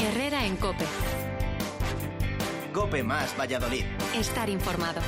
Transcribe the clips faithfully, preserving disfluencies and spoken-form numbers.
Herrera en COPE. COPE más Valladolid. Estar informado.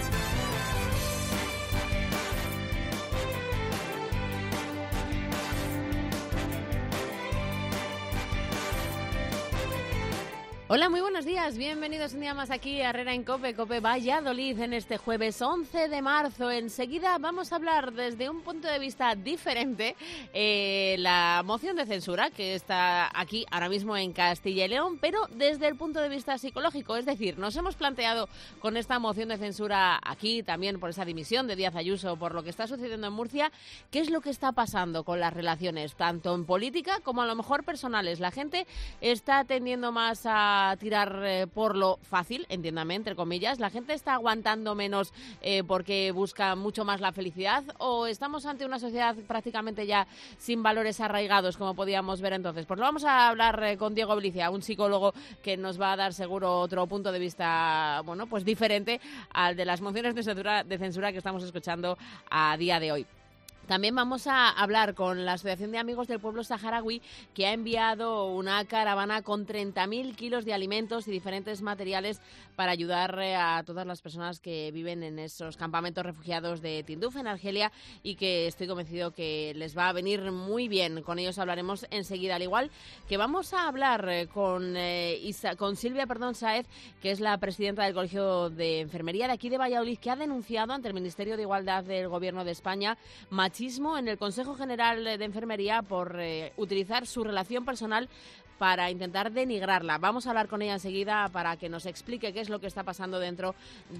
Hola, muy buenos días. Bienvenidos un día más aquí a Herrera en COPE, COPE Valladolid, en este jueves once de marzo. Enseguida vamos a hablar desde un punto de vista diferente eh, la moción de censura que está aquí ahora mismo en Castilla y León, pero desde el punto de vista psicológico. Es decir, nos hemos planteado con esta moción de censura aquí, también por esa dimisión de Díaz Ayuso, por lo que está sucediendo en Murcia, qué es lo que está pasando con las relaciones, tanto en política como a lo mejor personales. La gente está tendiendo más a a tirar eh, por lo fácil, entiéndame, entre comillas. La gente está aguantando menos eh, porque busca mucho más la felicidad, o estamos ante una sociedad prácticamente ya sin valores arraigados, como podíamos ver entonces. Pues lo vamos a hablar eh, con Diego Blicia, un psicólogo que nos va a dar seguro otro punto de vista, bueno, pues diferente al de las mociones de censura, de censura que estamos escuchando a día de hoy. También vamos a hablar con la Asociación de Amigos del Pueblo Saharaui, que ha enviado una caravana con treinta mil kilos de alimentos y diferentes materiales para ayudar a todas las personas que viven en esos campamentos refugiados de Tinduf, en Argelia, y que estoy convencido que les va a venir muy bien. Con ellos hablaremos enseguida, al igual que vamos a hablar con, eh, Isa, con Silvia perdón, Sáez, que es la presidenta del Colegio de Enfermería de aquí de Valladolid, que ha denunciado ante el Ministerio de Igualdad del Gobierno de España machismo en el Consejo General de Enfermería por eh, utilizar su relación personal para intentar denigrarla. Vamos a hablar con ella enseguida para que nos explique qué es lo que está pasando dentro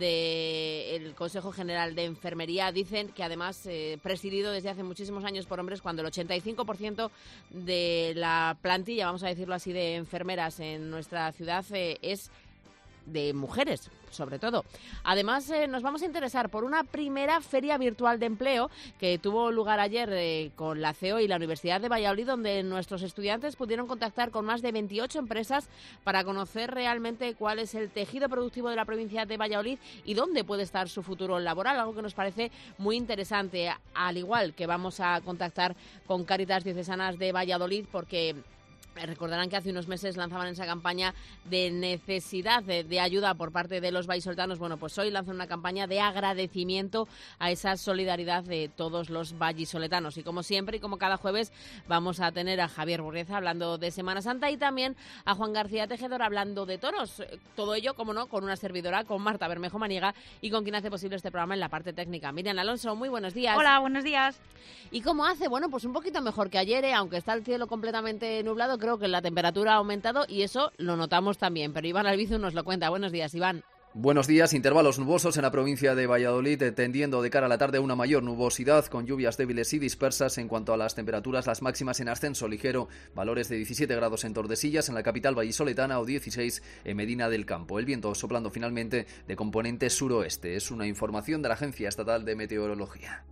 del Consejo General de Enfermería. Dicen que además eh, presidido desde hace muchísimos años por hombres, cuando el ochenta y cinco por ciento de la plantilla, vamos a decirlo así, de enfermeras en nuestra ciudad eh, es de mujeres, sobre todo. Además, eh, nos vamos a interesar por una primera feria virtual de empleo que tuvo lugar ayer eh, con la C E O y la Universidad de Valladolid, donde nuestros estudiantes pudieron contactar con más de veintiocho empresas para conocer realmente cuál es el tejido productivo de la provincia de Valladolid y dónde puede estar su futuro laboral, algo que nos parece muy interesante. Al igual que vamos a contactar con Cáritas Diocesanas de Valladolid, porque recordarán que hace unos meses lanzaban esa campaña de necesidad de, de ayuda por parte de los vallisoletanos. Bueno, pues hoy lanzan una campaña de agradecimiento a esa solidaridad de todos los vallisoletanos. Y como siempre y como cada jueves, vamos a tener a Javier Burrieza hablando de Semana Santa y también a Juan García Tejedor hablando de toros. Todo ello, como no, con una servidora, con Marta Bermejo Maniega, y con quien hace posible este programa en la parte técnica. Miriam Alonso, muy buenos días. Hola, buenos días. ¿Y cómo hace? Bueno, pues un poquito mejor que ayer, ¿eh? Aunque está el cielo completamente nublado, creo que la temperatura ha aumentado y eso lo notamos también. Pero Iván Albizu nos lo cuenta. Buenos días, Iván. Buenos días. Intervalos nubosos en la provincia de Valladolid, tendiendo de cara a la tarde a una mayor nubosidad, con lluvias débiles y dispersas. En cuanto a las temperaturas, las máximas en ascenso ligero, valores de diecisiete grados en Tordesillas, en la capital vallisoletana, o dieciséis en Medina del Campo. El viento soplando finalmente de componente suroeste. Es una información de la Agencia Estatal de Meteorología.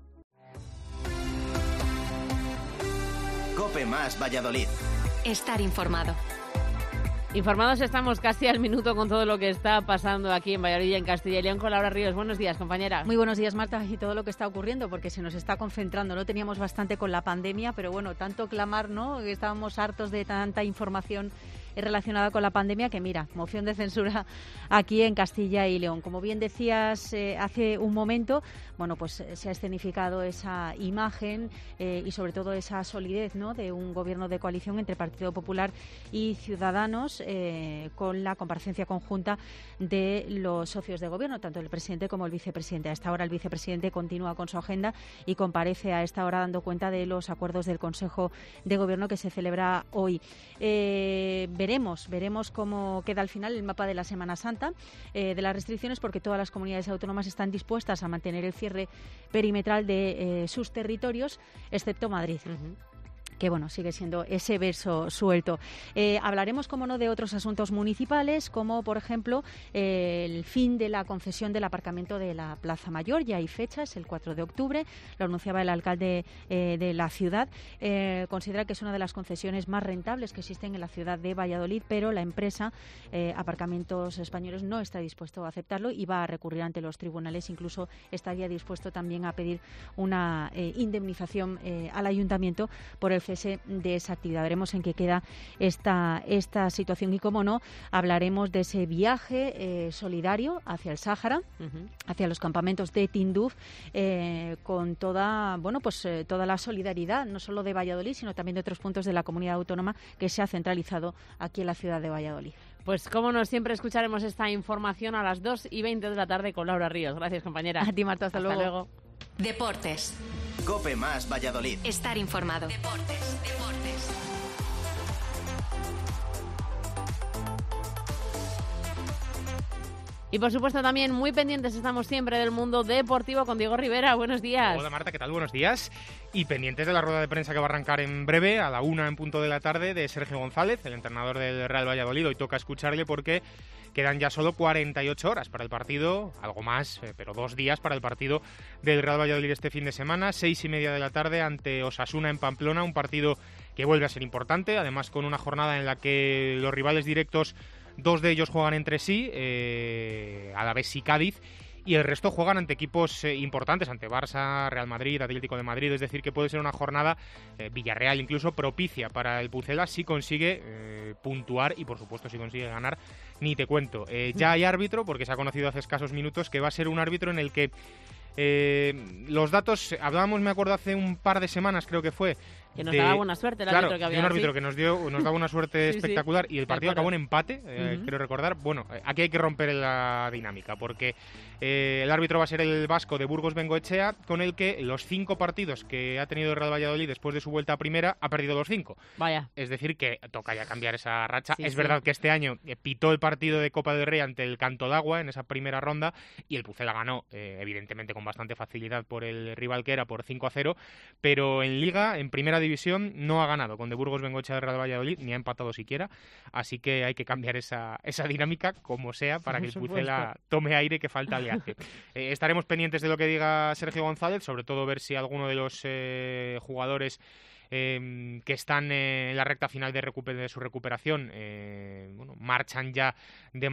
COPE más Valladolid. Estar informado. Informados estamos casi al minuto con todo lo que está pasando aquí en Valladolid, en Castilla y León, con Laura Ríos. Buenos días, compañera. Muy buenos días, Marta, y todo lo que está ocurriendo, porque se nos está concentrando. No teníamos bastante con la pandemia, pero bueno, tanto clamar, ¿no? Estábamos hartos de tanta información relacionada con la pandemia, que mira, moción de censura aquí en Castilla y León. Como bien decías eh, hace un momento, bueno, pues eh, se ha escenificado esa imagen eh, y sobre todo esa solidez, ¿no?, de un gobierno de coalición entre Partido Popular y Ciudadanos, eh, con la comparecencia conjunta de los socios de gobierno, tanto el presidente como el vicepresidente. A esta hora el vicepresidente continúa con su agenda y comparece a esta hora dando cuenta de los acuerdos del Consejo de Gobierno que se celebra hoy. Eh, Veremos, veremos cómo queda al final el mapa de la Semana Santa, eh, de las restricciones, porque todas las comunidades autónomas están dispuestas a mantener el cierre perimetral de eh, sus territorios, excepto Madrid. Uh-huh. Que bueno, sigue siendo ese verso suelto. Eh, hablaremos, como no, de otros asuntos municipales, como por ejemplo eh, el fin de la concesión del aparcamiento de la Plaza Mayor. Ya hay fecha, es el cuatro de octubre, lo anunciaba el alcalde eh, de la ciudad. Eh, considera que es una de las concesiones más rentables que existen en la ciudad de Valladolid, pero la empresa eh, Aparcamientos Españoles no está dispuesto a aceptarlo y va a recurrir ante los tribunales. Incluso estaría dispuesto también a pedir una eh, indemnización eh, al ayuntamiento por el cese de esa actividad. Veremos en qué queda esta, esta situación y, como no, hablaremos de ese viaje eh, solidario hacia el Sáhara, uh-huh. hacia los campamentos de Tinduf, eh, con toda, bueno, pues eh, toda la solidaridad, no solo de Valladolid, sino también de otros puntos de la comunidad autónoma que se ha centralizado aquí en la ciudad de Valladolid. Pues como no, siempre escucharemos esta información a las dos y veinte de la tarde con Laura Ríos. Gracias, compañera. A ti, Marta, hasta, hasta luego. luego. Deportes. COPE más Valladolid. Estar informado. Deportes, deportes. Y por supuesto también muy pendientes estamos siempre del mundo deportivo con Diego Rivera. Buenos días. Hola Marta, ¿qué tal? Buenos días. Y pendientes de la rueda de prensa que va a arrancar en breve, a la una en punto de la tarde, de Sergio González, el entrenador del Real Valladolid. Hoy toca escucharle porque quedan ya solo cuarenta y ocho horas para el partido, algo más, pero dos días para el partido del Real Valladolid este fin de semana, seis y media de la tarde ante Osasuna en Pamplona, un partido que vuelve a ser importante, además con una jornada en la que los rivales directos, dos de ellos juegan entre sí, eh, Alavés y Cádiz, y el resto juegan ante equipos eh, importantes, ante Barça, Real Madrid, Atlético de Madrid, es decir, que puede ser una jornada, eh, Villarreal incluso, propicia para el Pucela si consigue eh, puntuar y, por supuesto, si consigue ganar, ni te cuento. Eh, ya hay árbitro, porque se ha conocido hace escasos minutos, que va a ser un árbitro en el que eh, los datos, hablábamos, me acuerdo, hace un par de semanas, creo que fue, que nos de, daba buena suerte el claro, árbitro que había. un árbitro ¿sí? que nos dio nos daba una suerte sí, espectacular sí. y el partido acabó en empate, eh, uh-huh. quiero recordar. Bueno, aquí hay que romper la dinámica porque eh, el árbitro va a ser el vasco de Burgos Bengoechea, con el que los cinco partidos que ha tenido el Real Valladolid después de su vuelta a primera ha perdido los cinco. Vaya. Es decir, que toca ya cambiar esa racha. Sí, es sí. verdad que este año eh, pitó el partido de Copa del Rey ante el Canto d'Agua en esa primera ronda y el Pucela ganó, eh, evidentemente con bastante facilidad por el rival que era, por cinco a cero, pero en Liga, en Primera División, no ha ganado con de Burgos Bengoechea del Real Valladolid, ni ha empatado siquiera, así que hay que cambiar esa, esa dinámica como sea para que el Pucela tome aire, que falta le hace. eh, estaremos pendientes de lo que diga Sergio González, sobre todo ver si alguno de los eh, jugadores Eh, que están eh, en la recta final de, recuper- de su recuperación, eh, bueno, marchan ya de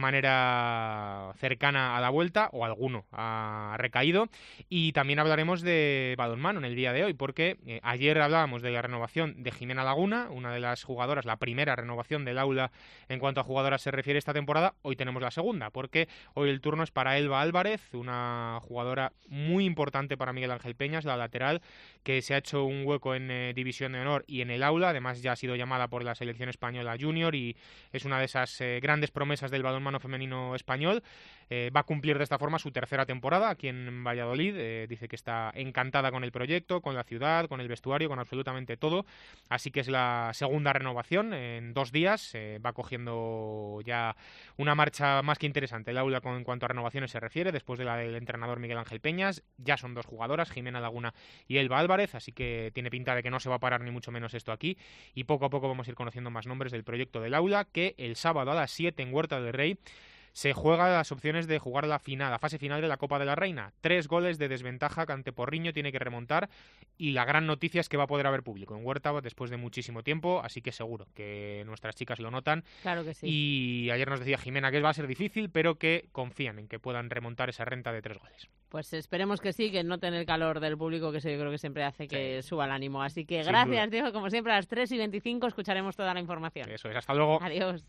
manera cercana a la vuelta, o alguno ha recaído. Y también hablaremos de balonmano en el día de hoy, porque eh, ayer hablábamos de la renovación de Jimena Laguna, una de las jugadoras, la primera renovación del aula en cuanto a jugadoras se refiere esta temporada. Hoy tenemos la segunda, porque hoy el turno es para Elba Álvarez, una jugadora muy importante para Miguel Ángel Peñas, la lateral, que se ha hecho un hueco en eh, División de Honor y en el aula. Además ya ha sido llamada por la selección española junior y es una de esas eh, grandes promesas del balonmano femenino español. Eh, va a cumplir de esta forma su tercera temporada aquí en Valladolid. Eh, dice que está encantada con el proyecto, con la ciudad, con el vestuario, con absolutamente todo. Así que es la segunda renovación en dos días. Eh, va cogiendo ya una marcha más que interesante el aula con, en cuanto a renovaciones se refiere, después de la del entrenador Miguel Ángel Peñas. Ya son dos jugadoras, Jimena Laguna y Elba Álvarez, así que tiene pinta de que no se va a parar ni mucho menos esto aquí. Y poco a poco vamos a ir conociendo más nombres del proyecto del aula, que el sábado a las siete en Huerta del Rey se juega las opciones de jugar la final, la fase final de la Copa de la Reina. Tres goles de desventaja que ante Porriño tiene que remontar, y la gran noticia es que va a poder haber público en Huerta después de muchísimo tiempo, así que seguro que nuestras chicas lo notan. Claro que sí. Y ayer nos decía Jimena que va a ser difícil, pero que confían en que puedan remontar esa renta de tres goles. Pues esperemos que sí, que noten el calor del público, que eso yo creo que siempre hace que sí. suba el ánimo. Así que Sin gracias, duda. Diego. Como siempre, a las tres y veinticinco escucharemos toda la información. Eso es, hasta luego. Adiós.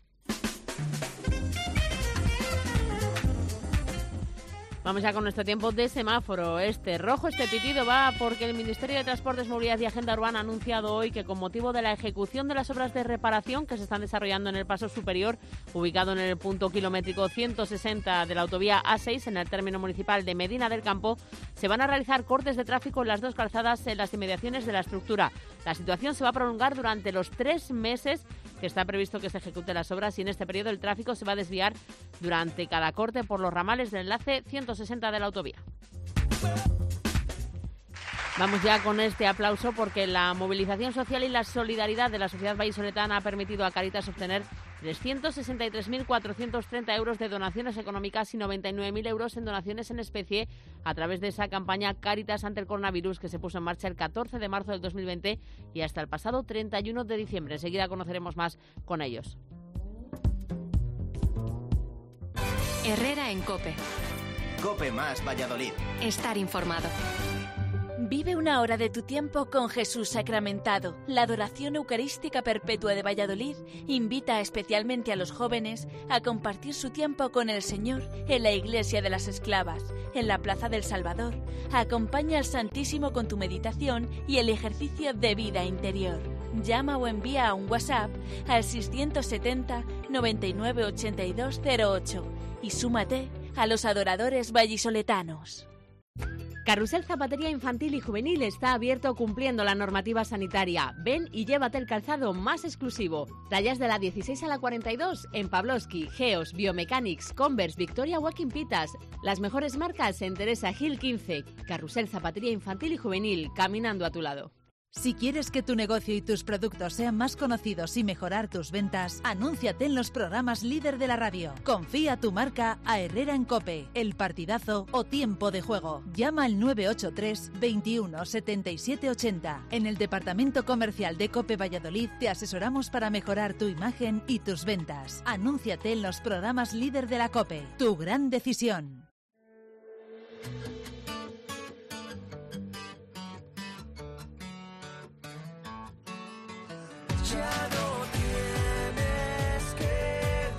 Vamos ya con nuestro tiempo de semáforo. Este rojo, este pitido va porque el Ministerio de Transportes, Movilidad y Agenda Urbana ha anunciado hoy que con motivo de la ejecución de las obras de reparación que se están desarrollando en el paso superior, ubicado en el punto kilométrico ciento sesenta de la autovía A seis, en el término municipal de Medina del Campo, se van a realizar cortes de tráfico en las dos calzadas en las inmediaciones de la estructura. La situación se va a prolongar durante los tres meses que está previsto que se ejecuten las obras, y en este periodo el tráfico se va a desviar durante cada corte por los ramales del enlace ciento sesenta de la autovía. Vamos ya con este aplauso porque la movilización social y la solidaridad de la sociedad vallisoletana ha permitido a Cáritas obtener trescientos sesenta y tres mil cuatrocientos treinta euros de donaciones económicas y noventa y nueve mil euros en donaciones en especie a través de esa campaña Cáritas ante el coronavirus que se puso en marcha el catorce de marzo del dos mil veinte y hasta el pasado treinta y uno de diciembre. Enseguida conoceremos más con ellos. Herrera en COPE. COPE más Valladolid. Estar informado. Vive una hora de tu tiempo con Jesús sacramentado. La adoración eucarística perpetua de Valladolid invita especialmente a los jóvenes a compartir su tiempo con el Señor en la Iglesia de las Esclavas, en la Plaza del Salvador. Acompaña al Santísimo con tu meditación y el ejercicio de vida interior. Llama o envía un WhatsApp al seiscientos setenta, noventa y nueve, ochenta y dos cero ocho y súmate a los adoradores vallisoletanos. Carrusel Zapatería Infantil y Juvenil está abierto cumpliendo la normativa sanitaria. Ven y llévate el calzado más exclusivo. Tallas de la dieciséis a la cuarenta y dos en Pavlovsky, Geos, Biomechanics, Converse, Victoria Walking Pitas. Las mejores marcas en Teresa Gil quince. Carrusel Zapatería Infantil y Juvenil, caminando a tu lado. Si quieres que tu negocio y tus productos sean más conocidos y mejorar tus ventas, anúnciate en los programas líder de la radio. Confía tu marca a Herrera en COPE, El Partidazo o Tiempo de Juego. Llama al nueve ocho tres, veintiuno, setenta y siete ochenta. En el Departamento Comercial de COPE Valladolid te asesoramos para mejorar tu imagen y tus ventas. Anúnciate en los programas líder de la COPE. Tu gran decisión. Ya no tienes que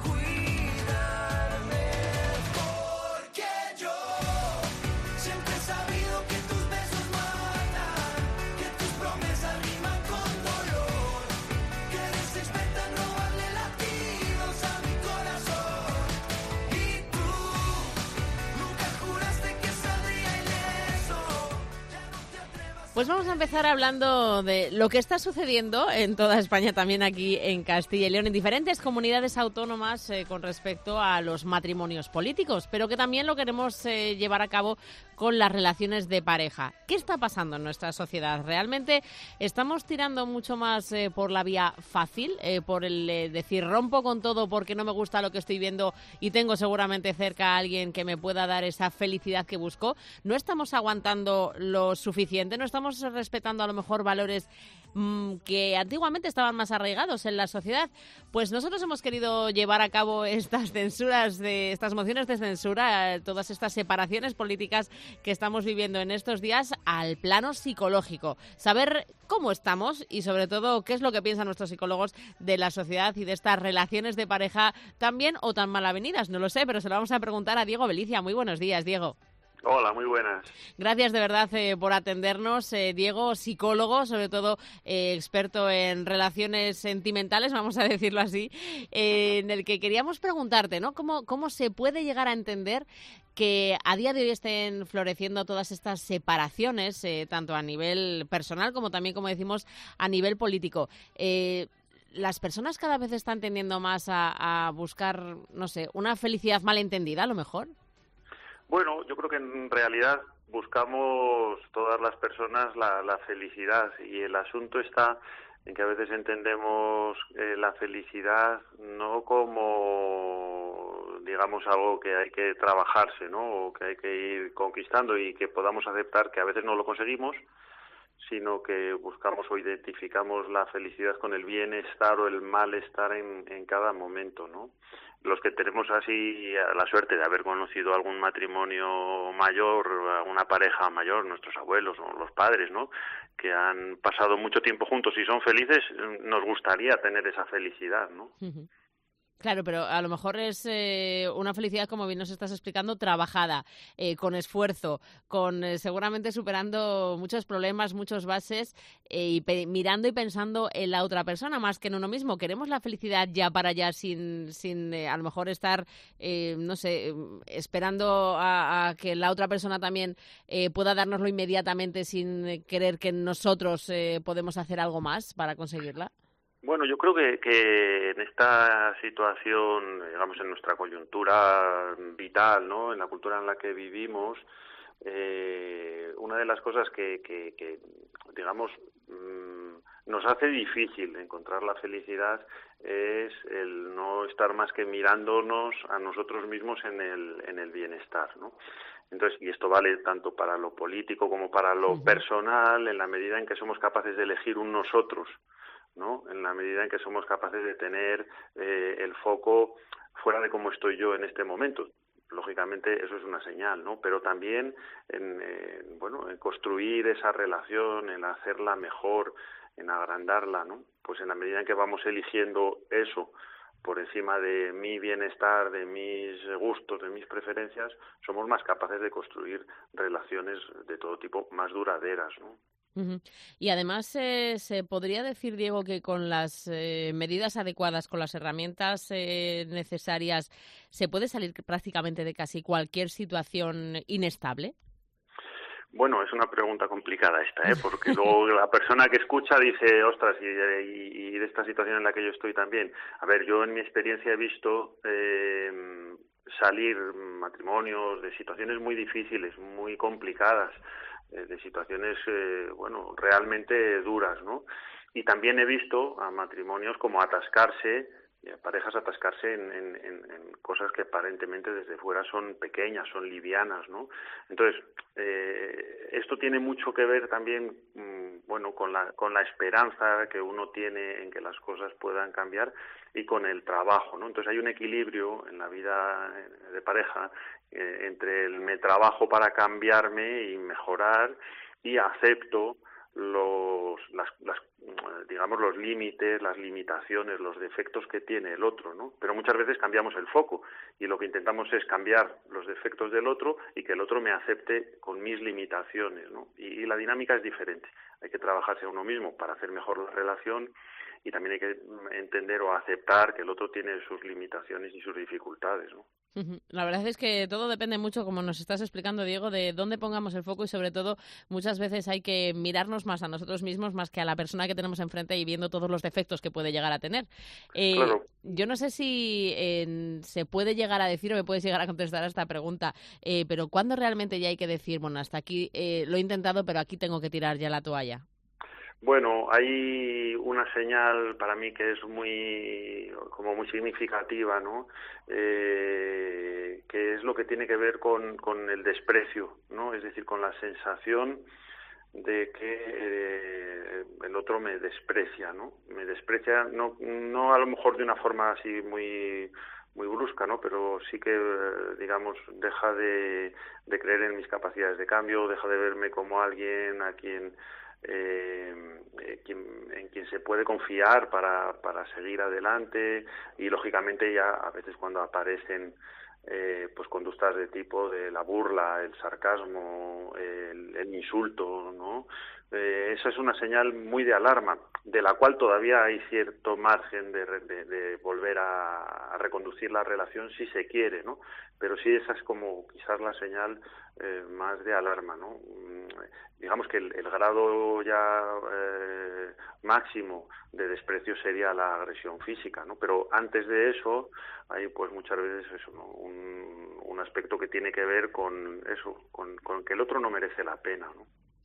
cuidarme, porque yo siempre he sabido que tus besos matan, que tus promesas riman con dolor, que eres experta en robarle latidos a mi corazón. Y tú nunca juraste que saldría ileso. Ya no te atrevas. Pues vamos a empezar hablando de lo que está sucediendo en toda España, también aquí en Castilla y León, en diferentes comunidades autónomas eh, con respecto a los matrimonios políticos, pero que también lo queremos eh, llevar a cabo con las relaciones de pareja. ¿Qué está pasando en nuestra sociedad? ¿Realmente estamos tirando mucho más eh, por la vía fácil, eh, por el eh, decir rompo con todo porque no me gusta lo que estoy viendo y tengo seguramente cerca a alguien que me pueda dar esa felicidad que busco? ¿No estamos aguantando lo suficiente? ¿No estamos respetando a lo mejor valores mmm, que antiguamente estaban más arraigados en la sociedad? Pues nosotros hemos querido llevar a cabo estas censuras, de estas mociones de censura, eh, todas estas separaciones políticas que estamos viviendo en estos días al plano psicológico. Saber cómo estamos y sobre todo qué es lo que piensan nuestros psicólogos de la sociedad y de estas relaciones de pareja tan bien o tan mal avenidas, no lo sé, pero se lo vamos a preguntar a Diego Belicia. Muy buenos días, Diego. Hola, muy buenas. Gracias de verdad eh, por atendernos, eh, Diego, psicólogo, sobre todo eh, experto en relaciones sentimentales, vamos a decirlo así, eh, en el que queríamos preguntarte, ¿no? ¿Cómo, cómo se puede llegar a entender que a día de hoy estén floreciendo todas estas separaciones, eh, tanto a nivel personal como también, como decimos, a nivel político? Eh, ¿Las personas cada vez están tendiendo más a, a buscar, no sé, una felicidad malentendida, a lo mejor? Bueno, yo creo que en realidad buscamos todas las personas la, la felicidad, y el asunto está en que a veces entendemos eh, la felicidad no como, digamos, algo que hay que trabajarse, ¿no? O que hay que ir conquistando y que podamos aceptar que a veces no lo conseguimos, sino que buscamos o identificamos la felicidad con el bienestar o el malestar en, en cada momento, ¿no? Los que tenemos así la suerte de haber conocido algún matrimonio mayor, una pareja mayor, nuestros abuelos o los padres, ¿no?, que han pasado mucho tiempo juntos y son felices, nos gustaría tener esa felicidad, ¿no? Uh-huh. Claro, pero a lo mejor es eh, una felicidad, como bien nos estás explicando, trabajada, eh, con esfuerzo, con eh, seguramente superando muchos problemas, muchos bases, eh, y pe- mirando y pensando en la otra persona más que en uno mismo. Queremos la felicidad ya para allá sin, sin eh, a lo mejor estar, eh, no sé, esperando a, a que la otra persona también eh, pueda dárnoslo inmediatamente sin eh, querer que nosotros eh, podemos hacer algo más para conseguirla. Bueno, yo creo que, que en esta situación, digamos, en nuestra coyuntura vital, ¿no?, en la cultura en la que vivimos, eh, una de las cosas que, que, que digamos, mmm, nos hace difícil encontrar la felicidad es el no estar más que mirándonos a nosotros mismos en el, en el bienestar, ¿no? Entonces, y esto vale tanto para lo político como para lo uh-huh. personal, en la medida en que somos capaces de elegir un nosotros, ¿no?, en la medida en que somos capaces de tener eh, el foco fuera de cómo estoy yo en este momento. lógicamente eso es una señal, ¿no? Pero también en, en, bueno, en construir esa relación, en hacerla mejor, en agrandarla, ¿no? Pues en la medida en que vamos eligiendo eso por encima de mi bienestar, de mis gustos, de mis preferencias, somos más capaces de construir relaciones de todo tipo más duraderas, ¿no? Uh-huh. Y además eh, se podría decir, Diego, que con las eh, medidas adecuadas, con las herramientas eh, necesarias, ¿se puede salir prácticamente de casi cualquier situación inestable? Bueno, es una pregunta complicada esta, ¿eh? Porque luego la persona que escucha dice, ostras, y, y, y de esta situación en la que yo estoy también. A ver, yo en mi experiencia he visto eh, salir matrimonios de situaciones muy difíciles, muy complicadas, eh, de situaciones, eh, bueno, realmente duras, ¿no? Y también he visto a matrimonios como atascarse, y a parejas atascarse en, en, en, en cosas que aparentemente desde fuera son pequeñas, son livianas, ¿no? Entonces, eh, esto tiene mucho que ver también, mmm, bueno, con la con la esperanza que uno tiene en que las cosas puedan cambiar y con el trabajo, ¿no? Entonces hay un equilibrio en la vida de pareja eh, entre el me trabajo para cambiarme y mejorar y acepto los las, las digamos los límites, las limitaciones, los defectos que tiene el otro, ¿no? Pero muchas veces cambiamos el foco y lo que intentamos es cambiar los defectos del otro y que el otro me acepte con mis limitaciones, ¿no? Y, y la dinámica es diferente. Hay que trabajarse a uno mismo para hacer mejor la relación y también hay que entender o aceptar que el otro tiene sus limitaciones y sus dificultades, ¿no? La verdad es que todo depende mucho, como nos estás explicando, Diego, de dónde pongamos el foco y sobre todo muchas veces hay que mirarnos más a nosotros mismos más que a la persona que tenemos enfrente y viendo todos los defectos que puede llegar a tener. Eh, claro. Yo no sé si eh, se puede llegar a decir o me puedes llegar a contestar a esta pregunta, eh, pero ¿cuándo realmente ya hay que decir, bueno, hasta aquí eh, lo he intentado, pero aquí tengo que tirar ya la toalla? Bueno, hay una señal para mí que es muy, como muy significativa, ¿no? Eh, que es lo que tiene que ver con, con el desprecio, ¿no? Es decir, con la sensación de que eh, el otro me desprecia, ¿no? Me desprecia, no, no a lo mejor de una forma así muy muy brusca, ¿no? Pero sí que, digamos, deja de, de creer en mis capacidades de cambio, deja de verme como alguien a quien Eh, eh, quien, en quien se puede confiar para, para seguir adelante y lógicamente ya a veces cuando aparecen eh, pues conductas de tipo de la burla, el sarcasmo, el, el insulto, ¿no? Eh, esa es una señal muy de alarma, de la cual todavía hay cierto margen de, de, de volver a, a reconducir la relación si se quiere, ¿no? Pero sí esa es como quizás la señal eh, más de alarma, ¿no? Digamos que el, el grado ya eh, máximo de desprecio sería la agresión física, ¿no? Pero antes de eso hay pues muchas veces eso, ¿no? un, un aspecto que tiene que ver con eso, con, con que el otro no merece la pena, ¿no?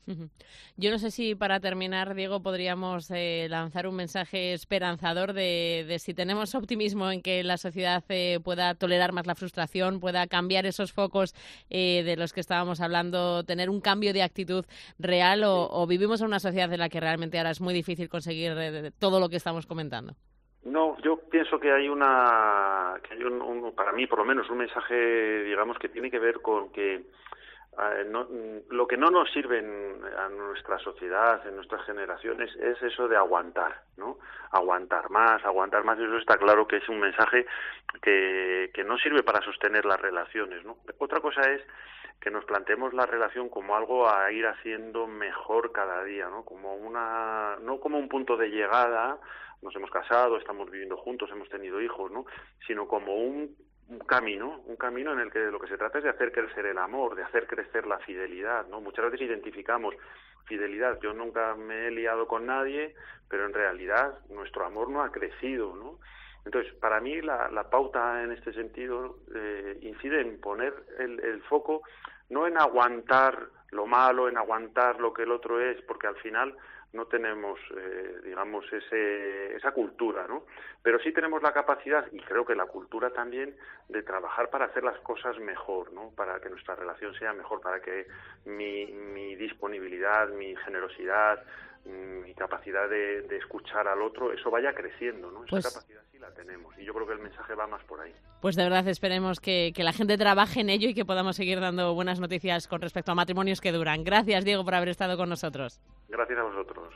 Yo no sé si para terminar, Diego, podríamos eh, lanzar un mensaje esperanzador de, de si tenemos optimismo en que la sociedad eh, pueda tolerar más la frustración, pueda cambiar esos focos eh, de los que estábamos hablando, tener un cambio de actitud real o, o vivimos en una sociedad en la que realmente ahora es muy difícil conseguir eh, todo lo que estamos comentando. No, yo pienso que hay una, que hay un, un, para mí por lo menos un mensaje, digamos, que tiene que ver con que Uh, no, lo que no nos sirve en, a nuestra sociedad, en nuestras generaciones, es eso de aguantar, ¿no? Aguantar más, aguantar más, eso está claro que es un mensaje que, que no sirve para sostener las relaciones, ¿no? Otra cosa es que nos planteemos la relación como algo a ir haciendo mejor cada día, ¿no? Como una, no como un punto de llegada, nos hemos casado, estamos viviendo juntos, hemos tenido hijos, ¿no? Sino como un un camino, un camino en el que lo que se trata es de hacer crecer el amor, de hacer crecer la fidelidad, ¿no? Muchas veces identificamos fidelidad, yo nunca me he liado con nadie, pero en realidad nuestro amor no ha crecido, ¿no? Entonces, para mí la, la pauta en este sentido eh, incide en poner el, el foco no en aguantar lo malo, en aguantar lo que el otro es, porque al final no tenemos, eh, digamos, ese, esa cultura, ¿no? Pero sí tenemos la capacidad, y creo que la cultura también, de trabajar para hacer las cosas mejor, ¿no? Para que nuestra relación sea mejor, para que mi, mi disponibilidad, mi generosidad, mi capacidad de, de escuchar al otro, eso vaya creciendo, ¿no? Esa Pues... capacidad sí la la tenemos. Y yo creo que el mensaje va más por ahí. Pues de verdad esperemos que, que la gente trabaje en ello y que podamos seguir dando buenas noticias con respecto a matrimonios que duran. Gracias, Diego, por haber estado con nosotros. Gracias a vosotros.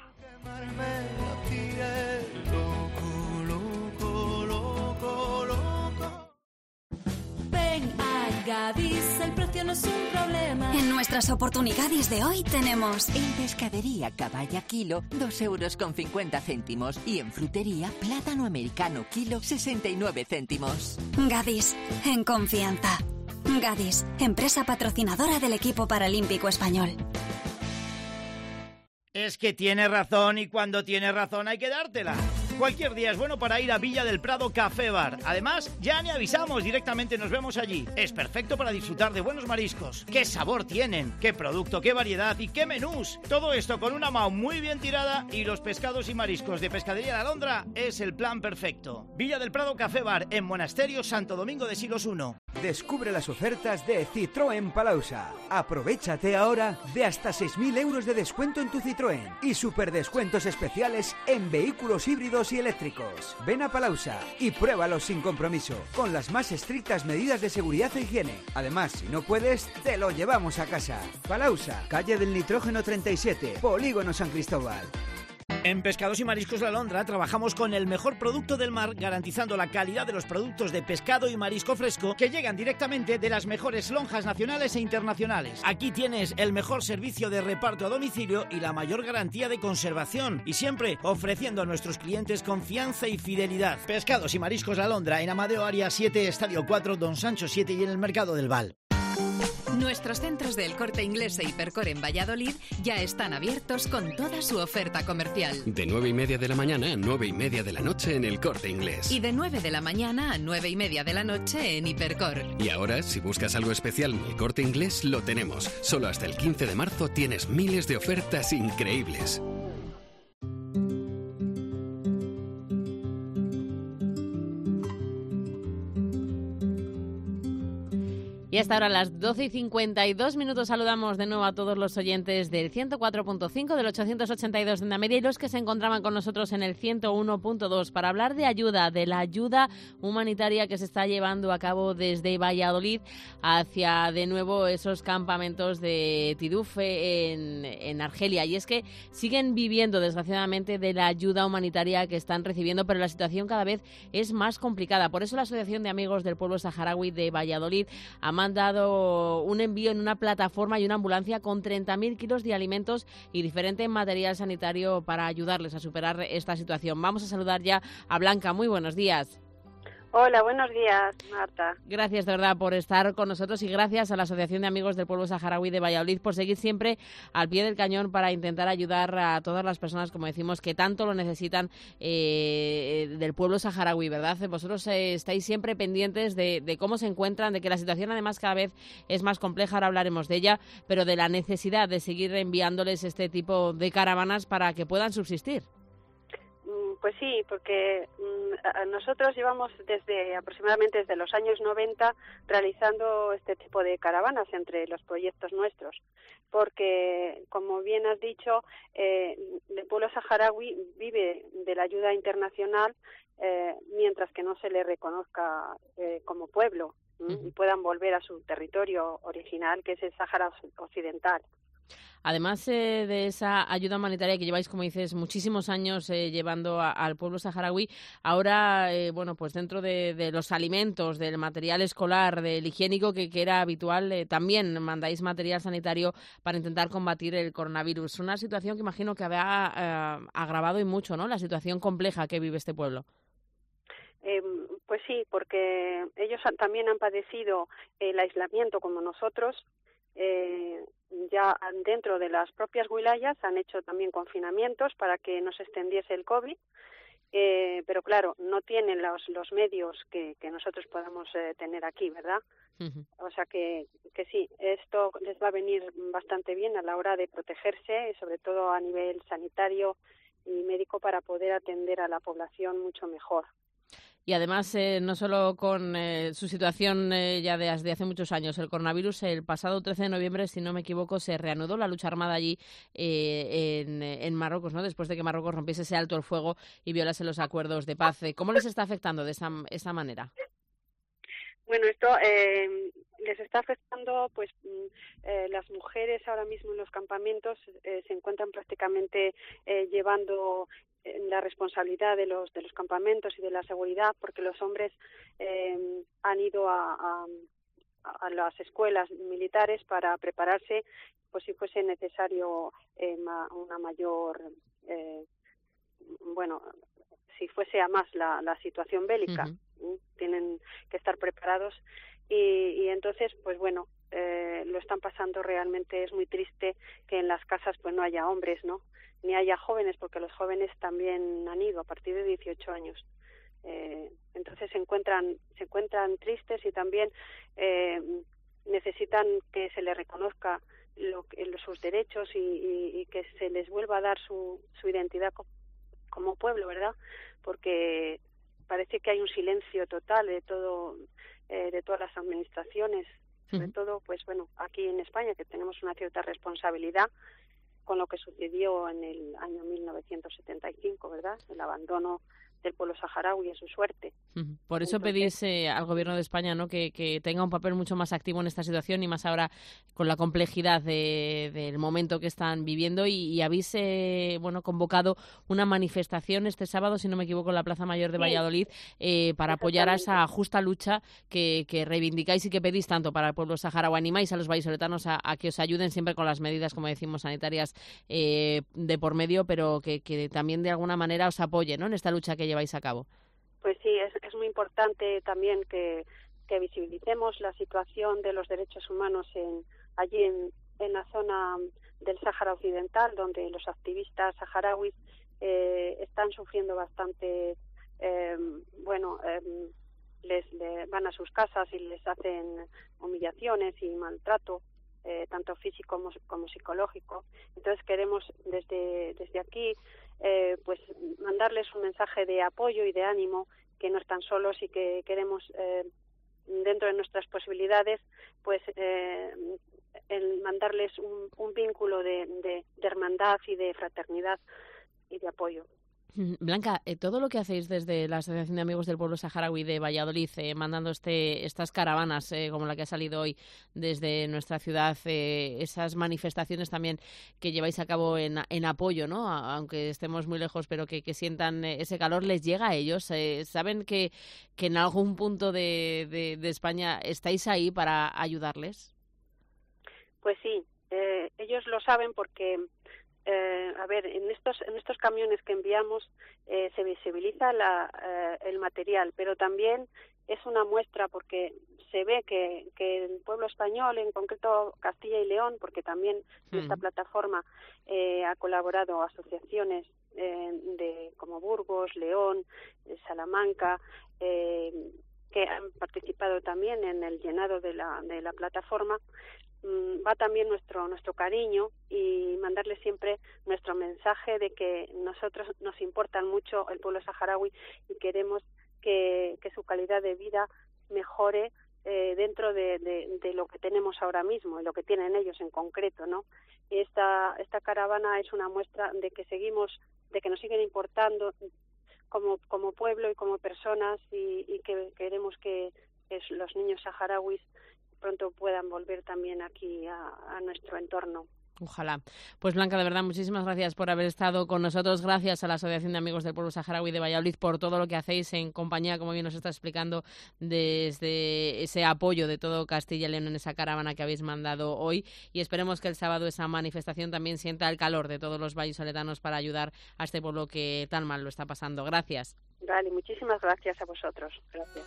Ven a Gadis, el precio no es un problema. En nuestras oportunidades de hoy tenemos en pescadería caballa kilo dos euros con cincuenta céntimos y en frutería plátano americano kilo sesenta y nueve céntimos. Gadis, en confianza. Gadis, empresa patrocinadora del equipo paralímpico español. Es que tiene razón y cuando tiene razón hay que dártela. Cualquier día es bueno para ir a Villa del Prado Café Bar. Además, ya ni avisamos, directamente nos vemos allí. Es perfecto para disfrutar de buenos mariscos. ¿Qué sabor tienen? ¿Qué producto? ¿Qué variedad? ¿Y qué menús? Todo esto con una mao muy bien tirada y los pescados y mariscos de Pescadería La Alondra es el plan perfecto. Villa del Prado Café Bar en Monasterio Santo Domingo de Silos uno. Descubre las ofertas de Citroën Palausa. Aprovechate ahora de hasta seis mil euros de descuento en tu Citroën y super descuentos especiales en vehículos híbridos y eléctricos. Ven a Palausa y pruébalos sin compromiso, con las más estrictas medidas de seguridad e higiene. Además, si no puedes, te lo llevamos a casa. Palausa, calle del Nitrógeno treinta y siete, Polígono San Cristóbal. En Pescados y Mariscos La Alondra trabajamos con el mejor producto del mar, garantizando la calidad de los productos de pescado y marisco fresco que llegan directamente de las mejores lonjas nacionales e internacionales. Aquí tienes el mejor servicio de reparto a domicilio y la mayor garantía de conservación, y siempre ofreciendo a nuestros clientes confianza y fidelidad. Pescados y Mariscos La Alondra en Amadeo Área siete, Estadio cuatro, Don Sancho siete y en el Mercado del Val. Nuestros centros del Corte Inglés e Hipercor en Valladolid ya están abiertos con toda su oferta comercial. De nueve y media de la mañana a nueve y media de la noche en el Corte Inglés. Y de nueve de la mañana a nueve y media de la noche en Hipercor. Y ahora, si buscas algo especial en el Corte Inglés, lo tenemos. Solo hasta el quince de marzo tienes miles de ofertas increíbles. Y hasta ahora, a las doce y cincuenta y dos minutos, saludamos de nuevo a todos los oyentes del ciento cuatro punto cinco, del ochocientos ochenta y dos de Onda Media y los que se encontraban con nosotros en el ciento uno punto dos para hablar de ayuda, de la ayuda humanitaria que se está llevando a cabo desde Valladolid hacia de nuevo esos campamentos de Tidufe en, en Argelia. Y es que siguen viviendo, desgraciadamente, de la ayuda humanitaria que están recibiendo, pero la situación cada vez es más complicada. Por eso la Asociación de Amigos del Pueblo Saharaui de Valladolid ha mandado un envío en una plataforma y una ambulancia con treinta mil kilos de alimentos y diferente material sanitario para ayudarles a superar esta situación. Vamos a saludar ya a Blanca. Muy buenos días. Hola, buenos días, Marta. Gracias de verdad por estar con nosotros y gracias a la Asociación de Amigos del Pueblo Saharaui de Valladolid por seguir siempre al pie del cañón para intentar ayudar a todas las personas, como decimos, que tanto lo necesitan eh, del pueblo saharaui, ¿verdad? Vosotros eh, estáis siempre pendientes de, de cómo se encuentran, de que la situación además cada vez es más compleja, ahora hablaremos de ella, pero de la necesidad de seguir enviándoles este tipo de caravanas para que puedan subsistir. Pues sí, porque mmm, nosotros llevamos desde aproximadamente desde los años noventa realizando este tipo de caravanas entre los proyectos nuestros, porque como bien has dicho, eh, el pueblo saharaui vive de la ayuda internacional eh, mientras que no se le reconozca eh, como pueblo uh-huh. y puedan volver a su territorio original, que es el Sáhara Occidental. Además eh, de esa ayuda humanitaria que lleváis, como dices, muchísimos años eh, llevando a, al pueblo saharaui, ahora, eh, bueno, pues dentro de, de los alimentos, del material escolar, del higiénico que, que era habitual, eh, también mandáis material sanitario para intentar combatir el coronavirus. Una situación que imagino que había eh, agravado y mucho, ¿no?, la situación compleja que vive este pueblo. Eh, pues sí, porque ellos han, también han padecido el aislamiento como nosotros. Eh, ya dentro de las propias wilayas han hecho también confinamientos para que no se extendiese el COVID, eh, pero claro, no tienen los, los medios que, que nosotros podamos eh, tener aquí, ¿verdad? Uh-huh. O sea que, que sí, esto les va a venir bastante bien a la hora de protegerse, sobre todo a nivel sanitario y médico, para poder atender a la población mucho mejor. Y además, eh, no solo con eh, su situación eh, ya de, de hace muchos años, el coronavirus, el pasado trece de noviembre, si no me equivoco, se reanudó la lucha armada allí eh, en, en Marruecos, ¿no? Después de que Marruecos rompiese ese alto el fuego y violase los acuerdos de paz. ¿Cómo les está afectando de esa, esa manera? Bueno, esto eh, les está afectando, pues eh, las mujeres ahora mismo en los campamentos eh, se encuentran prácticamente eh, llevando eh, la responsabilidad de los de los campamentos y de la seguridad, porque los hombres eh, han ido a, a, a las escuelas militares para prepararse, pues si fuese necesario eh, ma, una mayor, eh, bueno, si fuese a más la, la situación bélica. Uh-huh. Tienen que estar preparados y, y entonces, pues bueno, eh, lo están pasando realmente. Es muy triste que en las casas pues no haya hombres, ¿no? Ni haya jóvenes, porque los jóvenes también han ido a partir de dieciocho años. Eh, entonces se encuentran se encuentran tristes y también eh, necesitan que se les reconozca lo, sus derechos y, y, y que se les vuelva a dar su, su identidad como, como pueblo, ¿verdad? Porque parece que hay un silencio total de todo, eh, de todas las administraciones, sobre uh-huh. todo, pues bueno, aquí en España, que tenemos una cierta responsabilidad con lo que sucedió en el año mil novecientos setenta y cinco, ¿verdad? El abandono del pueblo saharaui a su suerte. Uh-huh. Por eso Entonces, pedís eh, al Gobierno de España, ¿no?, que, que tenga un papel mucho más activo en esta situación y más ahora con la complejidad de, del momento que están viviendo y, y habéis eh, bueno convocado una manifestación este sábado, si no me equivoco, en la Plaza Mayor de Valladolid eh, para apoyar a esa justa lucha que, que reivindicáis y que pedís tanto para el pueblo saharaui. Animáis a los vallisoletanos a, a que os ayuden siempre con las medidas, como decimos, sanitarias eh, de por medio, pero que, que también de alguna manera os apoyen, ¿no?, en esta lucha que lleváis a cabo. Pues sí, es, es muy importante también que, que visibilicemos la situación de los derechos humanos en, allí en, en la zona del Sáhara Occidental, donde los activistas saharauis eh, están sufriendo bastante, eh, bueno, eh, les, les van a sus casas y les hacen humillaciones y maltrato, eh, tanto físico como, como psicológico. Entonces queremos desde, desde aquí Eh, pues mandarles un mensaje de apoyo y de ánimo, que no están solos y que queremos eh, dentro de nuestras posibilidades pues eh, el mandarles un, un vínculo de, de, de hermandad y de fraternidad y de apoyo. Blanca, eh, todo lo que hacéis desde la Asociación de Amigos del Pueblo Saharaui de Valladolid, eh, mandando este, estas caravanas, eh, como la que ha salido hoy desde nuestra ciudad, eh, esas manifestaciones también que lleváis a cabo en, en apoyo, ¿no?, a, aunque estemos muy lejos, pero que, que sientan ese calor, ¿les llega a ellos? Eh, ¿Saben que, que en algún punto de, de, de España estáis ahí para ayudarles? Pues sí, eh, ellos lo saben porque... Eh, a ver, en estos en estos camiones que enviamos eh, se visibiliza la, eh, el material, pero también es una muestra porque se ve que, que el pueblo español, en concreto Castilla y León, porque también en mm. esta plataforma eh, ha colaborado asociaciones eh, de como Burgos, León, Salamanca, eh, que han participado también en el llenado de la de la plataforma. Va también nuestro nuestro cariño y mandarle siempre nuestro mensaje de que nosotros nos importan mucho el pueblo saharaui y queremos que, que su calidad de vida mejore eh, dentro de, de, de lo que tenemos ahora mismo y lo que tienen ellos en concreto, ¿no? Y esta esta caravana es una muestra de que seguimos, de que nos siguen importando como como pueblo y como personas y, y que queremos que, que los niños saharauis pronto puedan volver también aquí a, a nuestro entorno. Ojalá. Pues Blanca, de verdad, muchísimas gracias por haber estado con nosotros. Gracias a la Asociación de Amigos del Pueblo Saharaui de Valladolid por todo lo que hacéis en compañía, como bien nos está explicando, desde ese apoyo de todo Castilla y León en esa caravana que habéis mandado hoy. Y esperemos que el sábado esa manifestación también sienta el calor de todos los vallisoletanos para ayudar a este pueblo que tan mal lo está pasando. Gracias. Vale, muchísimas gracias a vosotros. Gracias.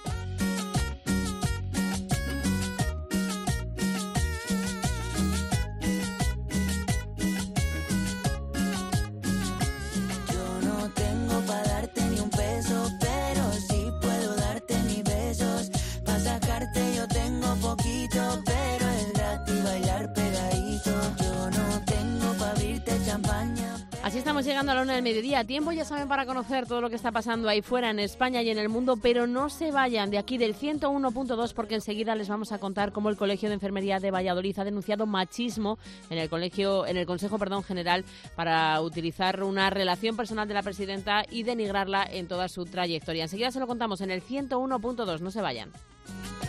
Pero es gratis bailar pegadito. Yo no tengo pa' abrirte champaña. Así estamos estamos llegando a la una del mediodía. Tiempo, ya saben, para conocer todo lo que está pasando ahí fuera en España y en el mundo, pero no se vayan de aquí del ciento uno punto dos porque enseguida les vamos a contar cómo el Colegio de Enfermería de Valladolid ha denunciado machismo en el colegio, en el Consejo, perdón, General, para utilizar una relación personal de la presidenta y denigrarla en toda su trayectoria. Enseguida se lo contamos en el ciento uno punto dos. No se vayan.